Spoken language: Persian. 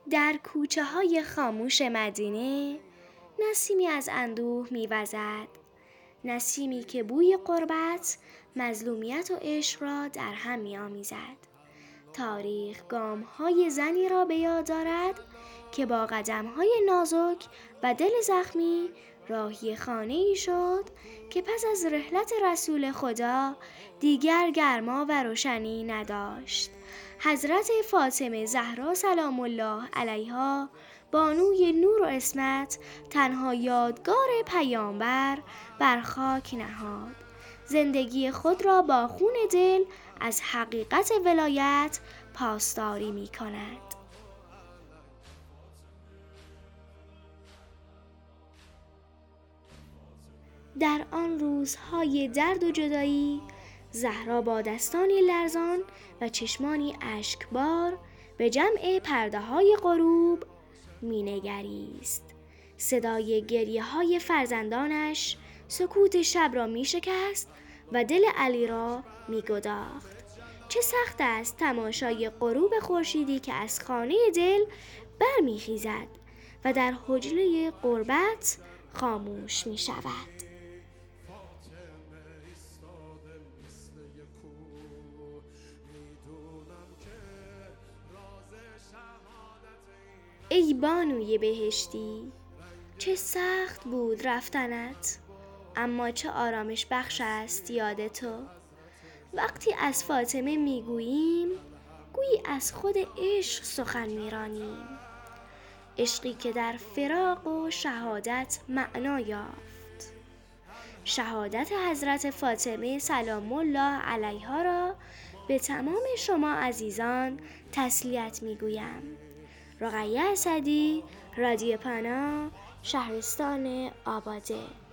در کوچه های خاموش مدینه نسیمی از اندوه می‌وزد، نسیمی که بوی غربت، مظلومیت و عشق را در هم می‌آمیزد. تاریخ گام‌های زنی را به یاد دارد که با قدم‌های نازک و دل زخمی راهی خانه‌ای شد که پس از رحلت رسول خدا دیگر گرما و روشنی نداشت. حضرت فاطمه زهرا سلام الله علیها، بانوی نور و عصمت، تنها یادگار پیامبر بر خاک نهاد. زندگی خود را با خون دل از حقیقت ولایت پاسداری می کند. در آن روزهای درد و جدایی، زهرا با دستانی لرزان و چشمانی اشکبار به جمع پرده های غروب می نگریست. صدای گریه های فرزندانش سکوت شب را می شکست و دل علی را می گداخت. چه سخت است تماشای غروب خورشیدی که از خانه دل برمی خیزد و در حجره غربت خاموش می شود. ای بانوی بهشتی، چه سخت بود رفتنت، اما چه آرامش بخش است یاد تو. وقتی از فاطمه میگوییم، گویی از خود عشق سخن میرانیم، عشقی که در فراق و شهادت معنا یافت. شهادت حضرت فاطمه سلام الله علیها را به تمام شما عزیزان تسلیت میگویم. رقیه اسدی، رادیو پناه، شهرستان آباده.